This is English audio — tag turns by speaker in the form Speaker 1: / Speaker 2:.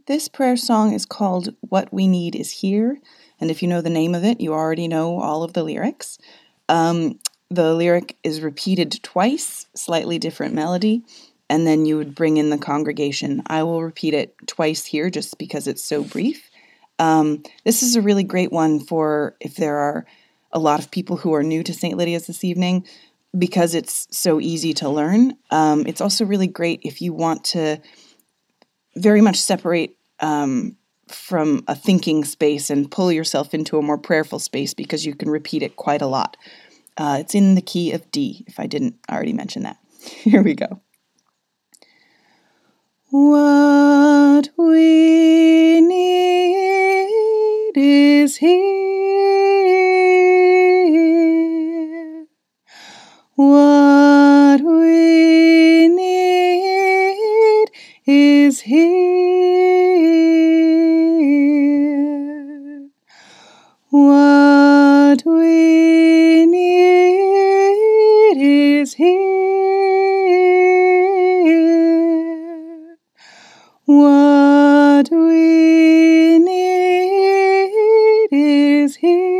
Speaker 1: This prayer song is called What We Need Is Here, and if you know the name of it, you already know all of the lyrics. The lyric is repeated twice, slightly different melody, and then you would bring in the congregation. I will repeat it twice here just because it's so brief. This is a really great one for if there are a lot of people who are new to St. Lydia's this evening, because it's so easy to learn. It's also really great if you want to very much separate from a thinking space and pull yourself into a more prayerful space, because you can repeat it quite a lot. It's in the key of D, if I didn't already mention that. Here we go. What we need is here. What we need is here. What we need is here. What we need is here.